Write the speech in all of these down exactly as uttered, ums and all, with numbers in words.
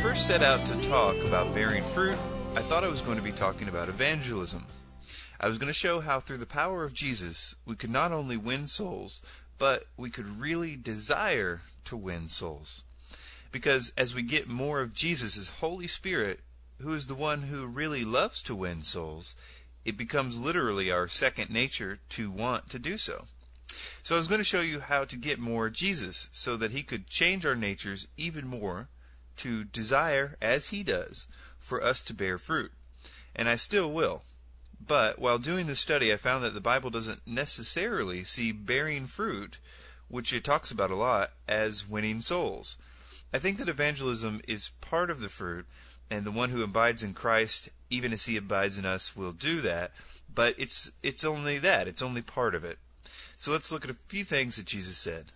first set out to talk about bearing fruit, I thought I was going to be talking about evangelism. I was going to show how through the power of Jesus, we could not only win souls, but we could really desire to win souls. Because as we get more of Jesus' Holy Spirit, who is the one who really loves to win souls, it becomes literally our second nature to want to do so. So I was going to show you how to get more Jesus so that he could change our natures even more to desire, as he does, for us to bear fruit. And I still will. But while doing this study, I found that the Bible doesn't necessarily see bearing fruit, which it talks about a lot, as winning souls. I think that evangelism is part of the fruit, and the one who abides in Christ, even as he abides in us, will do that. But it's it's only that. It's only part of it. So let's look at a few things that Jesus said.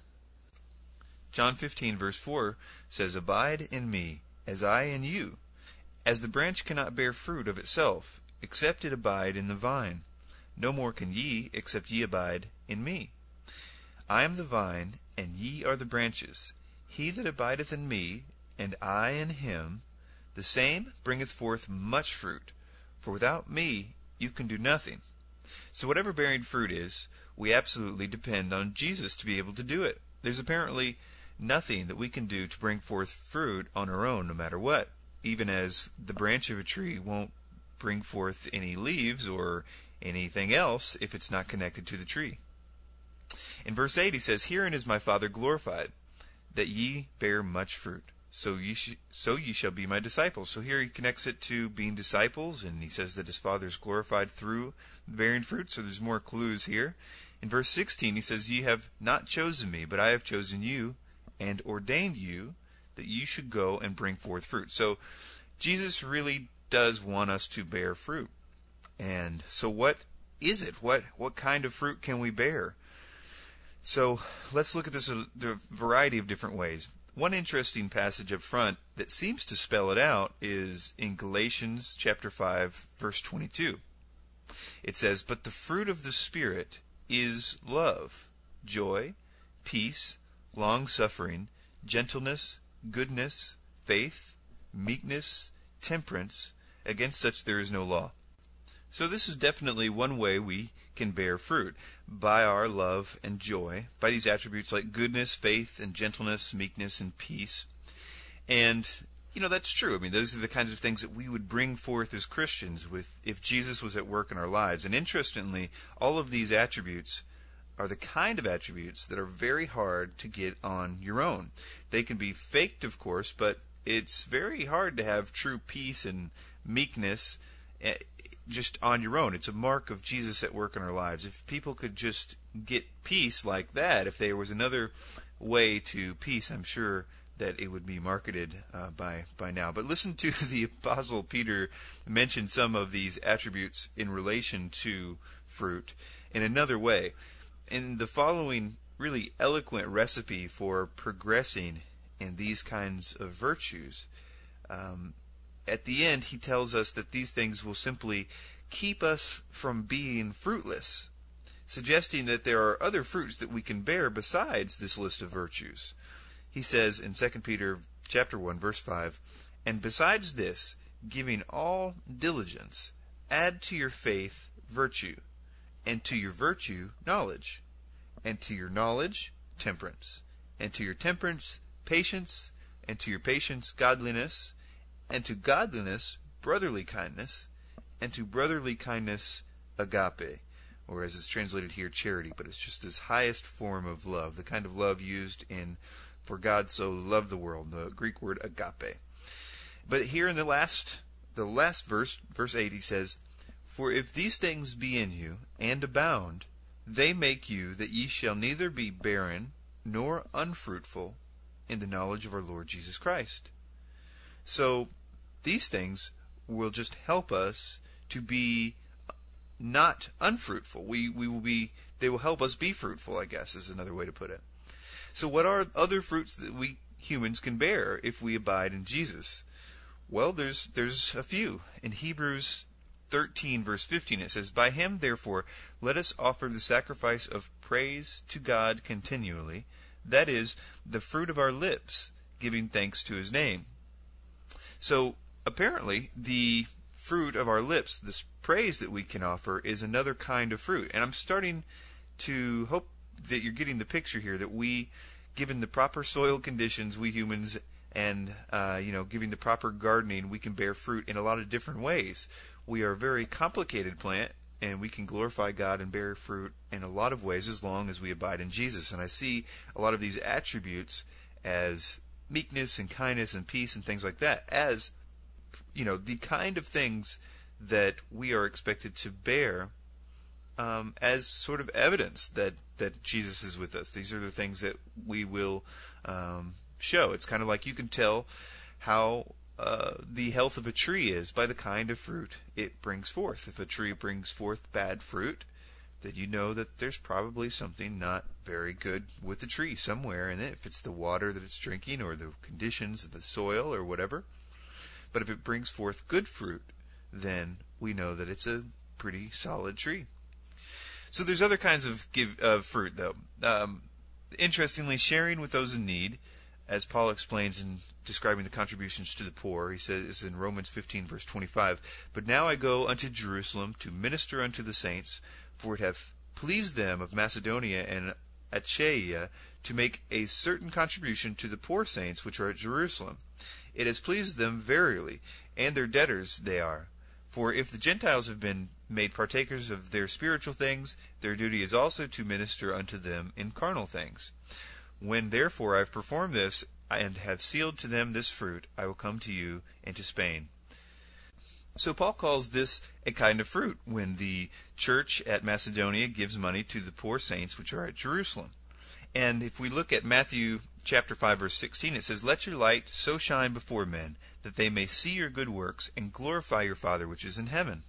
John fifteen verse four says, "Abide in me, as I in you. As the branch cannot bear fruit of itself, except it abide in the vine. No more can ye, except ye abide in me. I am the vine, and ye are the branches. He that abideth in me, and I in him, the same bringeth forth much fruit. For without me you can do nothing." So whatever bearing fruit is, we absolutely depend on Jesus to be able to do it. There's apparently nothing that we can do to bring forth fruit on our own, no matter what. Even as the branch of a tree won't bring forth any leaves or anything else if it's not connected to the tree. In verse eight he says, "Herein is my Father glorified, that ye bear much fruit. So ye, sh- so ye shall be my disciples." So here he connects it to being disciples, and he says that his Father is glorified through bearing fruit. So there's more clues here. In verse sixteen he says, "Ye have not chosen me, but I have chosen you, and ordained you, that you should go and bring forth fruit." So Jesus really does want us to bear fruit. And so what is it? What what kind of fruit can we bear? So let's look at this a variety of different ways. One interesting passage up front that seems to spell it out is in Galatians chapter five, verse twenty-two. It says, "But the fruit of the Spirit is love, joy, peace, long-suffering, gentleness, goodness, faith, meekness, temperance. Against such there is no law." So this is definitely one way we can bear fruit, by our love and joy, by these attributes like goodness, faith, and gentleness, meekness, and peace. And, you know, that's true. I mean, those are the kinds of things that we would bring forth as Christians with if Jesus was at work in our lives. And interestingly, all of these attributes are the kind of attributes that are very hard to get on your own. They can be faked, of course, but it's very hard to have true peace and meekness just on your own. It's a mark of Jesus at work in our lives. If people could just get peace like that, if there was another way to peace, I'm sure that it would be marketed uh, by, by now. But listen to the Apostle Peter mention some of these attributes in relation to fruit in another way. In the following really eloquent recipe for progressing in these kinds of virtues, um, at the end he tells us that these things will simply keep us from being fruitless, suggesting that there are other fruits that we can bear besides this list of virtues. He says in Second Peter chapter one, verse five, "And besides this, giving all diligence, add to your faith virtue, and to your virtue knowledge, and to your knowledge temperance, and to your temperance patience, and to your patience godliness, and to godliness brotherly kindness, and to brotherly kindness agape," or as it's translated here, charity, but it's just this highest form of love, the kind of love used in "For God so loved the world," the Greek word agape. But here in the last the last verse, verse eight, he says, "For if these things be in you, and abound, they make you that ye shall neither be barren nor unfruitful in the knowledge of our Lord Jesus Christ." So these things will just help us to be not unfruitful. We we will be they will help us be fruitful, I guess, is another way to put it. So what are other fruits that we humans can bear if we abide in Jesus? Well, there's there's a few. In Hebrews thirteen, verse fifteen, it says, "By him, therefore, let us offer the sacrifice of praise to God continually, that is, the fruit of our lips, giving thanks to his name." So apparently the fruit of our lips, this praise that we can offer, is another kind of fruit. And I'm starting to hope that you're getting the picture here, that we, given the proper soil conditions, we humans, and uh, you know, giving the proper gardening, we can bear fruit in a lot of different ways. We are a very complicated plant, and we can glorify God and bear fruit in a lot of ways as long as we abide in Jesus. And I see a lot of these attributes as meekness and kindness and peace and things like that as, you know, the kind of things that we are expected to bear um, as sort of evidence that, that Jesus is with us. These are the things that we will um, show. It's kind of like you can tell how uh, the health of a tree is by the kind of fruit it brings forth. If a tree brings forth bad fruit, then you know that there's probably something not very good with the tree somewhere in it, if it's the water that it's drinking or the conditions of the soil or whatever. But if it brings forth good fruit, then we know that it's a pretty solid tree. So there's other kinds of give, uh, fruit, though. Um, interestingly, sharing with those in need, as Paul explains in describing the contributions to the poor, he says in Romans fifteen, verse twenty-five, "But now I go unto Jerusalem to minister unto the saints, for it hath pleased them of Macedonia and Achaia to make a certain contribution to the poor saints which are at Jerusalem. It has pleased them verily, and their debtors they are. For if the Gentiles have been made partakers of their spiritual things, their duty is also to minister unto them in carnal things. When therefore I have performed this, and have sealed to them this fruit, I will come to you and to Spain." So Paul calls this a kind of fruit when the church at Macedonia gives money to the poor saints which are at Jerusalem. And if we look at Matthew chapter five, verse sixteen, it says, "Let your light so shine before men, that they may see your good works, and glorify your Father which is in heaven."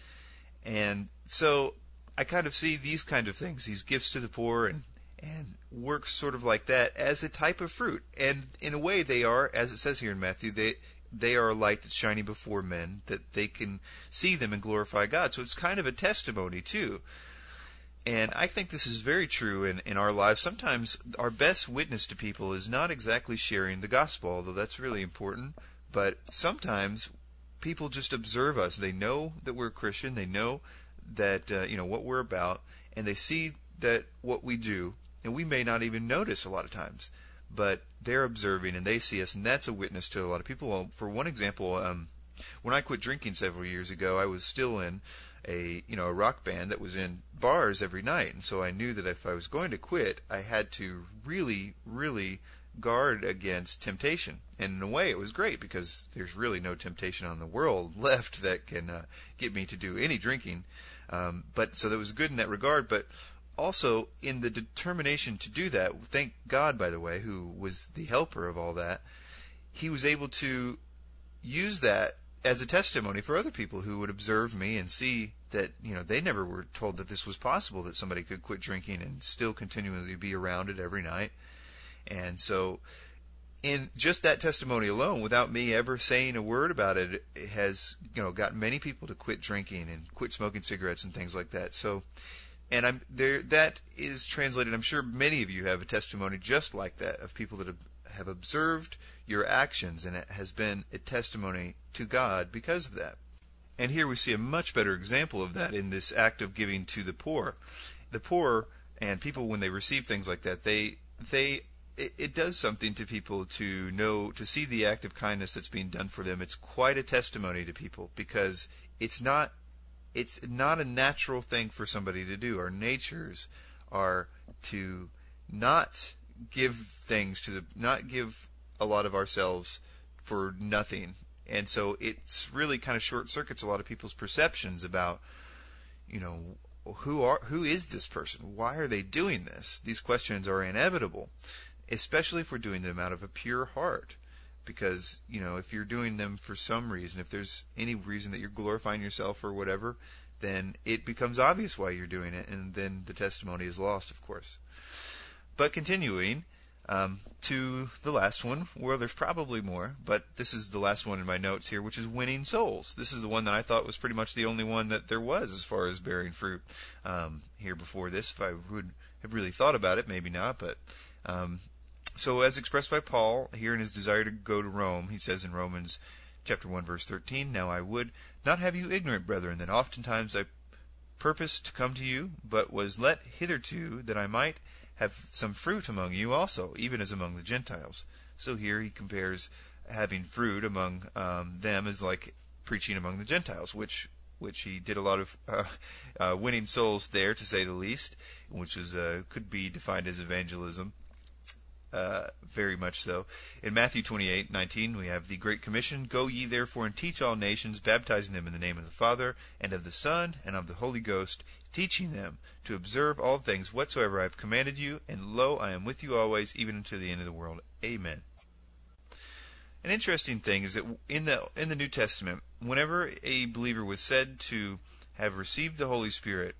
And so I kind of see these kind of things, these gifts to the poor and, and works sort of like that, as a type of fruit. And in a way they are, as it says here in Matthew, they they are a light that's shining before men, that they can see them and glorify God. So it's kind of a testimony too. And I think this is very true in, in our lives. Sometimes our best witness to people is not exactly sharing the gospel, although that's really important. But sometimes people just observe us. They know that we're a Christian. They know that uh, you know what we're about, and they see that what we do, and we may not even notice a lot of times, but they're observing and they see us, and that's a witness to a lot of people. Well, for one example, um, when I quit drinking several years ago, I was still in a you know a rock band that was in bars every night, and so I knew that if I was going to quit, I had to really, really guard against temptation. And in a way, it was great because there's really no temptation on the world left that can uh, get me to do any drinking. Um, but so that was good in that regard. But also in the determination to do that, thank God, by the way, who was the helper of all that, he was able to use that as a testimony for other people who would observe me and see that, you know, they never were told that this was possible, that somebody could quit drinking and still continually be around it every night. And so in just that testimony alone, without me ever saying a word about it, it has, you know, got many people to quit drinking and quit smoking cigarettes and things like that. So, and I'm there, that is translated, I'm sure many of you have a testimony just like that, of people that have, have observed your actions, and it has been a testimony to God because of that. And here we see a much better example of that in this act of giving to the poor. The poor and people, when they receive things like that, they they it, it does something to people to know, to see the act of kindness that's being done for them. It's quite a testimony to people, because it's not it's not a natural thing for somebody to do. Our natures are to not give things to the not give a lot of ourselves for nothing. And so it's really kind of short circuits a lot of people's perceptions about, you know, who are who is this person? Why are they doing this? These questions are inevitable, especially if we're doing them out of a pure heart. Because, you know, if you're doing them for some reason, if there's any reason that you're glorifying yourself or whatever, then it becomes obvious why you're doing it, and then the testimony is lost, of course. But continuing, Um, to the last one, well, there's probably more, but this is the last one in my notes here, which is winning souls. This is the one that I thought was pretty much the only one that there was as far as bearing fruit um, here before this. If I would have really thought about it, maybe not. But um, so as expressed by Paul here in his desire to go to Rome, he says in Romans chapter one, verse thirteen, Now I would not have you ignorant, brethren, that oftentimes I purposed to come to you, but was let hitherto that I might have some fruit among you also, even as among the Gentiles. So here he compares having fruit among um, them as like preaching among the Gentiles, which which he did a lot of uh, uh, winning souls there, to say the least, which is uh, could be defined as evangelism. Uh, very much so. In Matthew twenty-eight nineteen, we have the Great Commission, Go ye therefore and teach all nations, baptizing them in the name of the Father, and of the Son, and of the Holy Ghost, teaching them to observe all things whatsoever I have commanded you, and lo, I am with you always, even unto the end of the world. Amen. An interesting thing is that in the in the New Testament, whenever a believer was said to have received the Holy Spirit,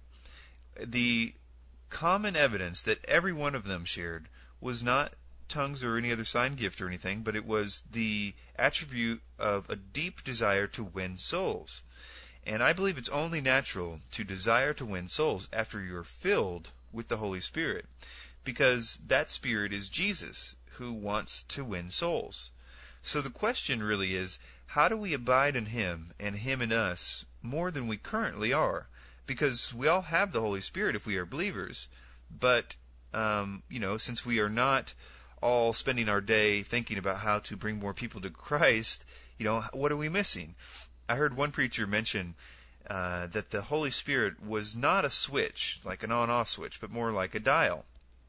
the common evidence that every one of them shared was not tongues or any other sign gift or anything, but it was the attribute of a deep desire to win souls. And I believe it's only natural to desire to win souls after you're filled with the Holy Spirit, because that Spirit is Jesus, who wants to win souls. So the question really is, how do we abide in Him and Him in us more than we currently are? Because we all have the Holy Spirit if we are believers, but Um, you know, since we are not all spending our day thinking about how to bring more people to Christ, you know, what are we missing? I heard one preacher mention uh, that the Holy Spirit was not a switch, like an on-off switch, but more like a dial.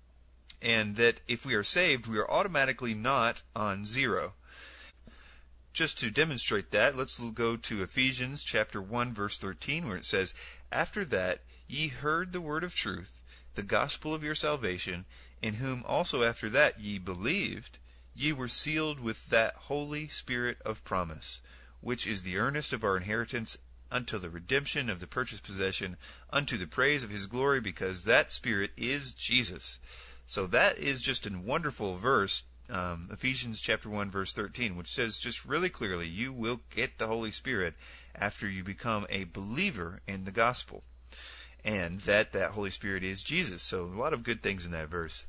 And that if we are saved, we are automatically not on zero. Just to demonstrate that, let's go to Ephesians chapter one, verse thirteen, where it says, After that ye heard the word of truth, the gospel of your salvation, in whom also after that ye believed, ye were sealed with that Holy Spirit of promise, which is the earnest of our inheritance until the redemption of the purchased possession, unto the praise of His glory, because that Spirit is Jesus. So that is just a wonderful verse, um, Ephesians chapter one, verse thirteen, which says just really clearly, you will get the Holy Spirit after you become a believer in the gospel. And that that Holy Spirit is Jesus. So a lot of good things in that verse.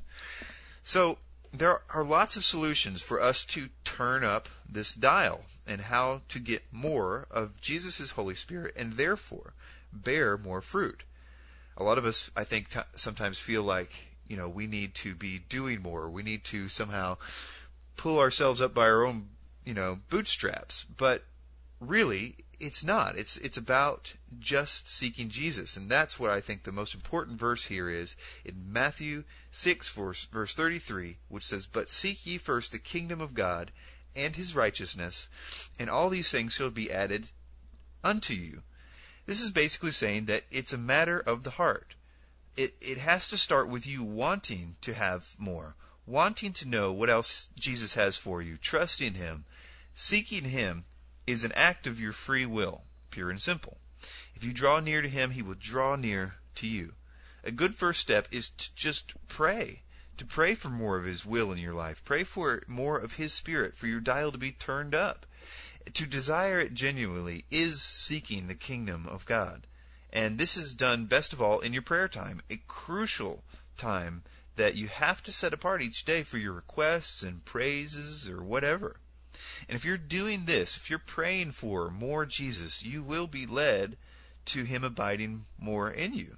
So there are lots of solutions for us to turn up this dial and how to get more of Jesus' Holy Spirit and therefore bear more fruit. A lot of us, I think, t- sometimes feel like, you know, we need to be doing more. We need to somehow pull ourselves up by our own, you know, bootstraps. But really, it's not. It's it's about just seeking Jesus. And that's what I think the most important verse here is in Matthew six, verse, verse thirty-three, which says, But seek ye first the kingdom of God and His righteousness, and all these things shall be added unto you. This is basically saying that it's a matter of the heart. It it has to start with you wanting to have more, wanting to know what else Jesus has for you, trusting Him, seeking Him, is an act of your free will, pure and simple. If you draw near to Him, He will draw near to you. A good first step is to just pray, to pray for more of His will in your life. Pray for more of His Spirit, for your dial to be turned up. To desire it genuinely is seeking the kingdom of God. And this is done best of all in your prayer time, a crucial time that you have to set apart each day for your requests and praises or whatever. And if you're doing this, if you're praying for more Jesus, you will be led to Him abiding more in you.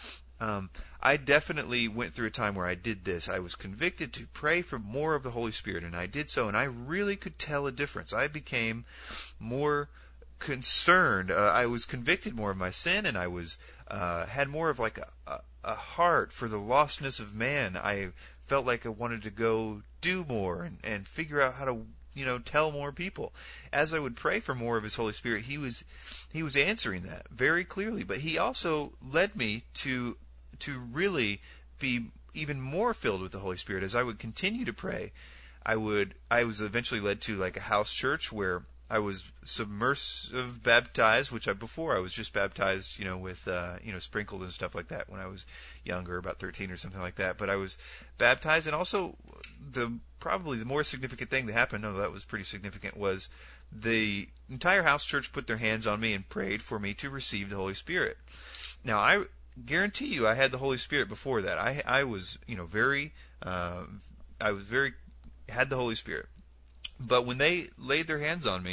Um, I definitely went through a time where I did this. I was convicted to pray for more of the Holy Spirit, and I did so, and I really could tell a difference. I became more concerned. Uh, I was convicted more of my sin, and I was uh, had more of like a, a, a heart for the lostness of man. I felt like I wanted to go do more and, and figure out how to, you know, tell more people. As I would pray for more of His Holy Spirit, He was He was answering that very clearly. But He also led me to to really be even more filled with the Holy Spirit. As I would continue to pray, I would I was eventually led to like a house church where I was submersive baptized, which I before I was just baptized, you know, with uh, you know, sprinkled and stuff like that when I was younger, about thirteen or something like that. But I was baptized, and also the probably the more significant thing that happened, no, that was pretty significant, was the entire house church put their hands on me and prayed for me to receive the Holy Spirit. Now, I guarantee you, I had the Holy Spirit before that. I I was, you know, very, uh, I was very, had the Holy Spirit. But when they laid their hands on me,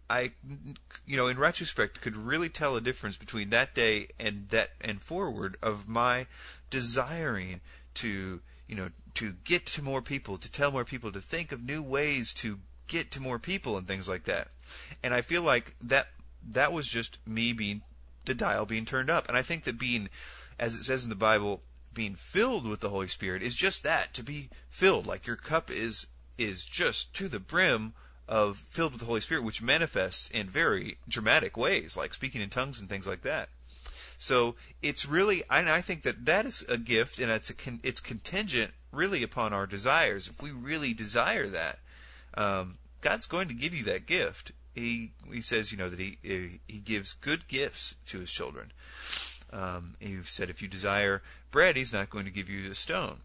I, you know, in retrospect, could really tell a difference between that day and that and forward of my desiring to, you know, to get to more people, to tell more people, to think of new ways to get to more people and things like that. And I feel like that that was just me being the dial being turned up. And I think that being, as it says in the Bible, being filled with the Holy Spirit is just that, to be filled. Like your cup is is just to the brim of filled with the Holy Spirit, which manifests in very dramatic ways, like speaking in tongues and things like that. So it's really, and I think that that is a gift, and it's a it's contingent really upon our desires. If we really desire that, um, God's going to give you that gift. He he says, you know, that he he gives good gifts to his children. Um, he said, if you desire bread, he's not going to give you a stone.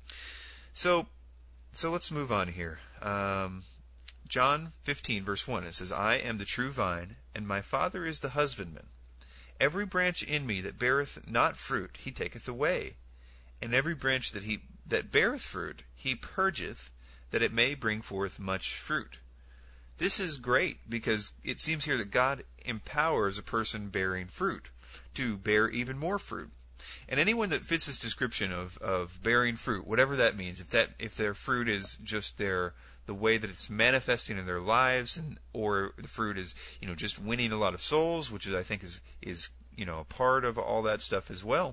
So, so let's move on here. Um, John fifteen, verse one, it says, I am the true vine, and my Father is the husbandman. Every branch in me that beareth not fruit, he taketh away. And every branch that he that beareth fruit, he purgeth, that it may bring forth much fruit. This is great, because it seems here that God empowers a person bearing fruit to bear even more fruit. And anyone that fits this description of, of bearing fruit, whatever that means, if that if their fruit is just their the way that it's manifesting in their lives, and or the fruit is, you know, just winning a lot of souls, which is I think is is you know a part of all that stuff as well,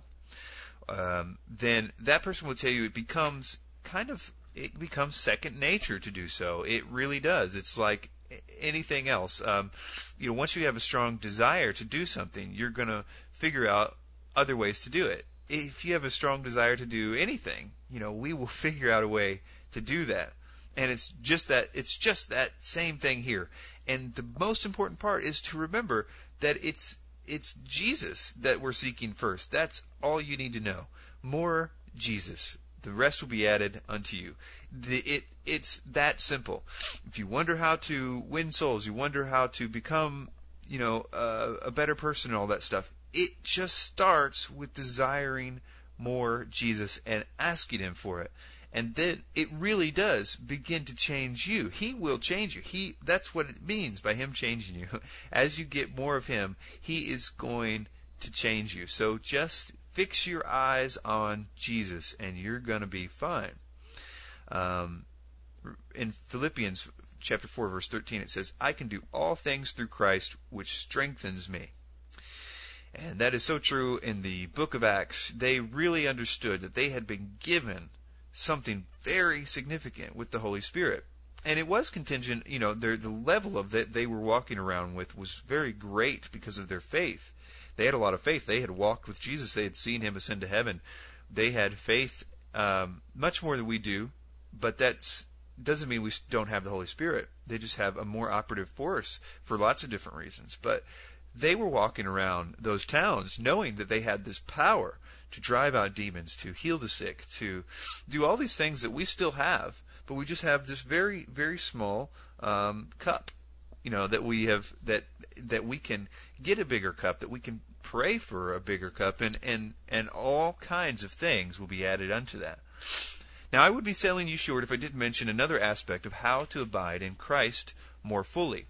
um, then that person will tell you it becomes kind of it becomes second nature to do so. It really does. It's like anything else. Um, you know, once you have a strong desire to do something, you're going to figure out other ways to do it. If you have a strong desire to do anything, you know, we will figure out a way to do that. And it's just that it's just that same thing here. And the most important part is to remember that it's it's Jesus that we're seeking first. That's all you need to know. More Jesus. The rest will be added unto you. The, it it's that simple. If you wonder how to win souls, you wonder how to become, you know, uh, a better person and all that stuff, it just starts with desiring more Jesus and asking him for it. And then it really does begin to change you. He will change you. He that's what it means by him changing you. As you get more of him, he is going to change you. So just fix your eyes on Jesus, and you're going to be fine. Um, in Philippians chapter four, verse thirteen, it says, I can do all things through Christ, which strengthens me. And that is so true in the book of Acts. They really understood that they had been given something very significant with the Holy Spirit. And it was contingent, you know, the level of that they were walking around with was very great because of their faith. They had a lot of faith. They had walked with Jesus. They had seen him ascend to heaven. They had faith um, much more than we do, but that doesn't mean we don't have the Holy Spirit. They just have a more operative force for lots of different reasons. But they were walking around those towns knowing that they had this power to drive out demons, to heal the sick, to do all these things that we still have, but we just have this very, very small um, cup, you know, that we have, that that we can get a bigger cup, that we can pray for a bigger cup, and, and, and all kinds of things will be added unto that. Now, I would be selling you short if I didn't mention another aspect of how to abide in Christ more fully.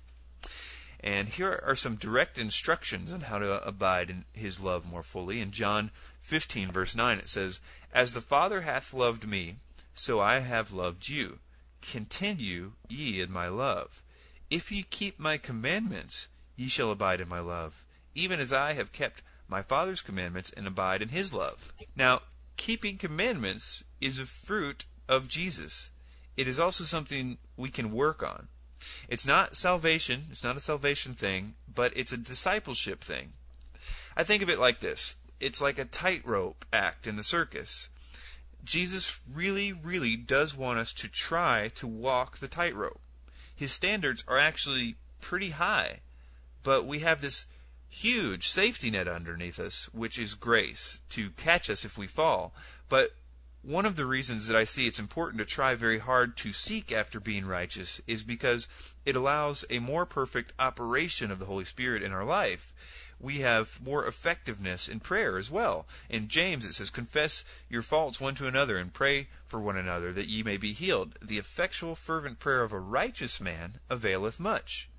And here are some direct instructions on how to abide in his love more fully. In John fifteen, verse nine, it says, As the Father hath loved me, so I have loved you. Continue ye in my love. If ye keep my commandments, ye shall abide in my love, even as I have kept my Father's commandments and abide in his love. Now, keeping commandments is a fruit of Jesus. It is also something we can work on. It's not salvation, it's not a salvation thing, but it's a discipleship thing. I think of it like this. It's like a tightrope act in the circus. Jesus really, really does want us to try to walk the tightrope. His standards are actually pretty high, but we have this huge safety net underneath us, which is grace, to catch us if we fall. But one of the reasons that I see it's important to try very hard to seek after being righteous is because it allows a more perfect operation of the Holy Spirit in our life. We have more effectiveness in prayer as well. In James it says, Confess your faults one to another and pray for one another that ye may be healed. The effectual fervent prayer of a righteous man availeth much.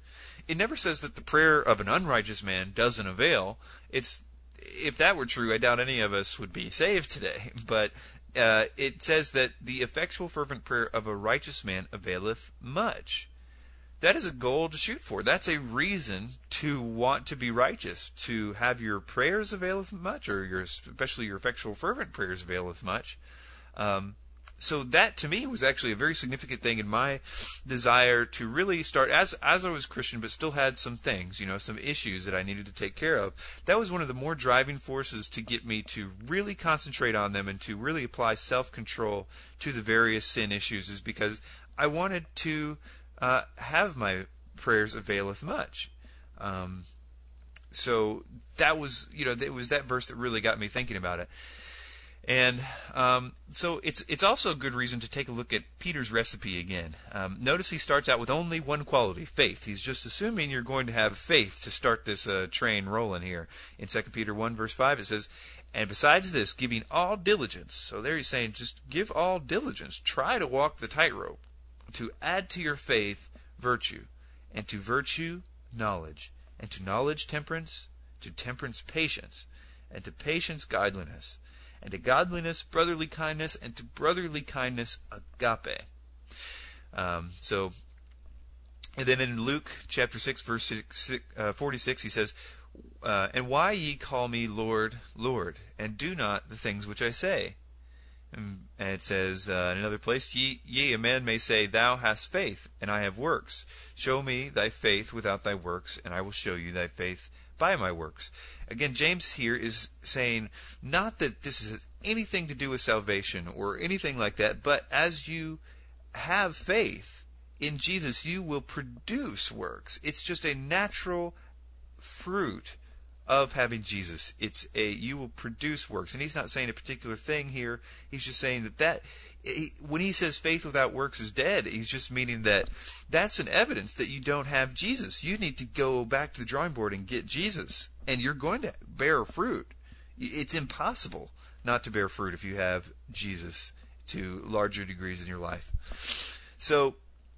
it never says that the prayer of an unrighteous man doesn't avail. It's, if that were true, I doubt any of us would be saved today. But uh, it says that the effectual fervent prayer of a righteous man availeth much. That is a goal to shoot for. That's a reason to want to be righteous, to have your prayers availeth much, or your, especially your effectual fervent prayers availeth much. Um, so that to me was actually a very significant thing in my desire to really start, as as I was Christian, but still had some things, you know, some issues that I needed to take care of. That was one of the more driving forces to get me to really concentrate on them and to really apply self-control to the various sin issues, is because I wanted to Uh, have my prayers availeth much. Um, so that was, you know, it was that verse that really got me thinking about it. And um, so it's it's also a good reason to take a look at Peter's recipe again. Um, notice he starts out with only one quality, faith. He's just assuming you're going to have faith to start this uh, train rolling here. In Second Peter one, verse five, it says, "And besides this, giving all diligence." So there he's saying, just give all diligence. Try to walk the tightrope. "To add to your faith virtue, and to virtue knowledge, and to knowledge temperance, to temperance patience, and to patience godliness, and to godliness brotherly kindness, and to brotherly kindness agape." Um, so, and then in Luke chapter six, verse six, uh, forty-six, he says, uh, "And why ye call me Lord, Lord, and do not the things which I say?" And it says uh, in another place, ye, ye, a man may say, Thou hast faith, and I have works. Show me thy faith without thy works, and I will show you thy faith by my works. Again, James here is saying not that this has anything to do with salvation or anything like that, but as you have faith in Jesus, you will produce works. It's just a natural fruit of having Jesus. It's a, you will produce works. And he's not saying a particular thing here. He's just saying that that, he, when he says faith without works is dead, he's just meaning that that's an evidence that you don't have Jesus. You need to go back to the drawing board and get Jesus, and you're going to bear fruit. It's impossible not to bear fruit if you have Jesus to larger degrees in your life. So,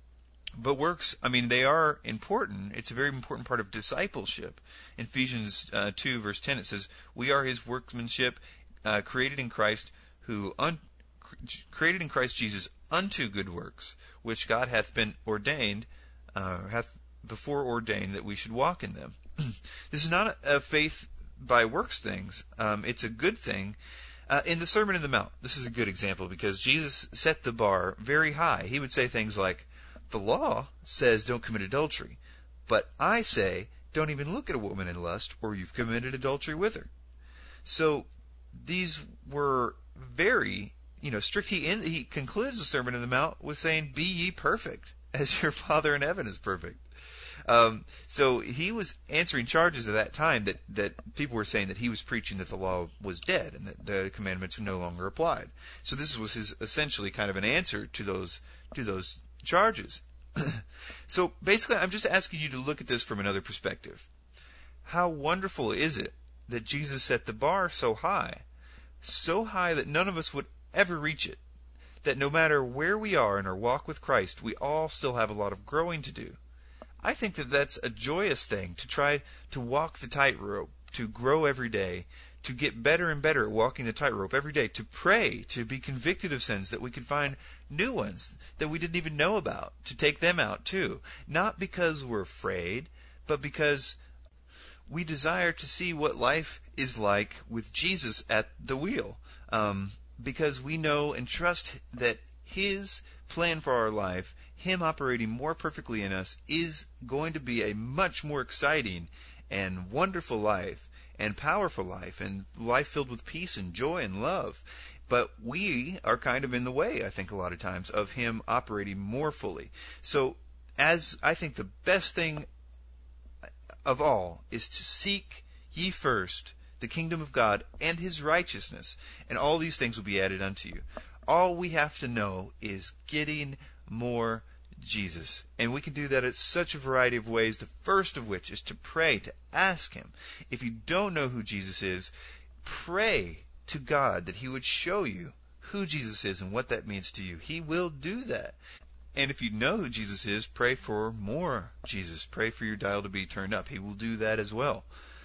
but works, I mean, they are important. It's a very important part of discipleship. In Ephesians uh, two, verse ten, it says, "We are his workmanship, uh, created in Christ, who un- created in Christ Jesus unto good works, which God hath been ordained, uh, hath before ordained that we should walk in them." This is not a, a faith by works things. Um, it's a good thing. Uh, in the Sermon on the Mount, this is a good example because Jesus set the bar very high. He would say things like, "The law says don't commit adultery, but I say don't even look at a woman in lust, or you've committed adultery with her." So these were very, you know, strict. He in, he concludes the Sermon on the Mount with saying, "Be ye perfect, as your Father in heaven is perfect." Um, so he was answering charges at that time that, that people were saying that he was preaching that the law was dead and that the commandments no longer applied. So this was his essentially kind of an answer to those to those charges. So basically, I'm just asking you to look at this from another perspective. How wonderful is it that Jesus set the bar so high, so high that none of us would ever reach it, that no matter where we are in our walk with Christ, we all still have a lot of growing to do. I think that that's a joyous thing, to try to walk the tightrope, to grow every day, to get better and better at walking the tightrope every day, to pray, to be convicted of sins, that we could find new ones that we didn't even know about, to take them out too. Not because we're afraid, but because we desire to see what life is like with Jesus at the wheel. Um, because we know and trust that his plan for our life, him operating more perfectly in us, is going to be a much more exciting and wonderful life and powerful life and life filled with peace and joy and love. But we are kind of in the way, I think, a lot of times, of him operating more fully. So, as I think the best thing of all is to seek ye first the kingdom of God and his righteousness, and all these things will be added unto you. All we have to know is getting more Jesus. And we can do that in such a variety of ways, the first of which is to pray, to ask him. If you don't know who Jesus is, pray to God that he would show you who Jesus is and what that means to you. He will do that. And if you know who Jesus is, pray for more Jesus. Pray for your dial to be turned up. He will do that as well.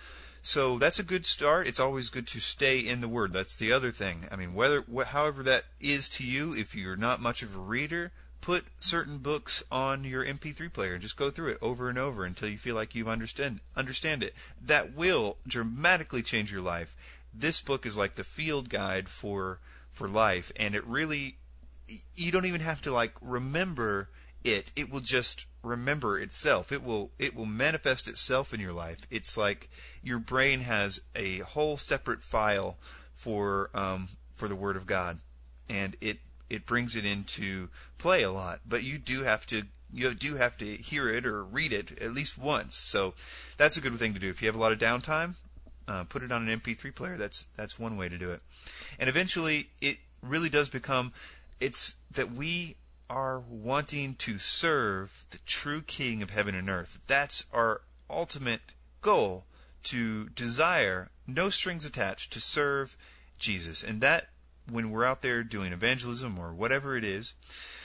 So that's a good start. It's always good to stay in the Word. That's the other thing. I mean, whether wh- however that is to you, if you're not much of a reader, put certain books on your M P three player and just go through it over and over until you feel like you understand understand it. That will dramatically change your life. This book is like the field guide for for life, and it really, you don't even have to like remember it. It will just remember itself. It will it will manifest itself in your life. It's like your brain has a whole separate file for um, for the Word of God, and it it brings it into play a lot. But you do have to you do have to hear it or read it at least once. So that's a good thing to do. If you have a lot of downtime, uh, put it on an M P three player. That's that's one way to do it. And eventually, it really does become it's that we are wanting to serve the true King of heaven and earth. That's our ultimate goal, to desire, no strings attached, to serve Jesus. And that, when we're out there doing evangelism or whatever it is,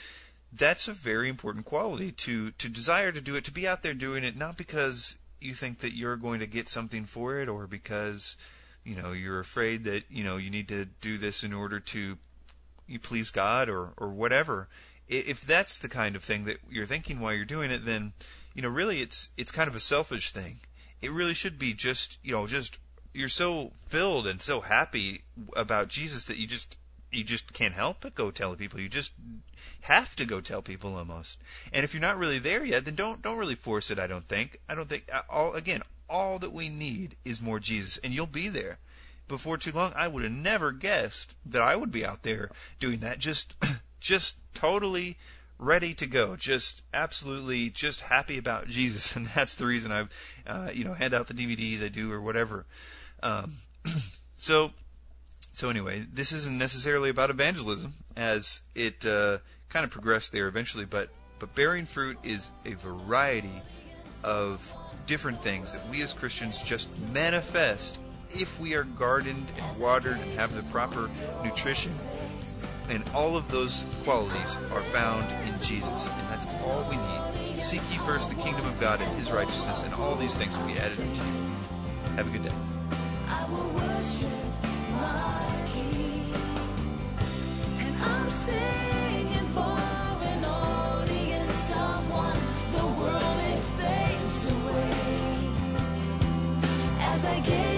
that's a very important quality, to, to desire to do it, to be out there doing it, not because you think that you're going to get something for it, or because, you know, you're afraid that, you know, you need to do this in order to you please God or, or whatever. If that's the kind of thing that you're thinking while you're doing it, then, you know, really it's it's kind of a selfish thing. It really should be just, you know, just you're so filled and so happy about Jesus that you just you just can't help but go tell people. You just have to go tell people almost. And if you're not really there yet, then don't don't really force it. I don't think. I don't think. All again, all that we need is more Jesus, and you'll be there before too long. I would have never guessed that I would be out there doing that. Just just totally ready to go, just absolutely just happy about Jesus, and that's the reason I've, uh, you know, hand out the D V Ds I do or whatever. Um, so, so anyway, this isn't necessarily about evangelism, as it uh, kind of progressed there eventually, but but bearing fruit is a variety of different things that we as Christians just manifest if we are gardened and watered and have the proper nutrition. And all of those qualities are found in Jesus. And that's all we need. Seek ye first the kingdom of God and His righteousness, and all these things will be added unto you. Have a good day. I will worship my King. And I'm singing for an audience of one. The world, it fades away as I get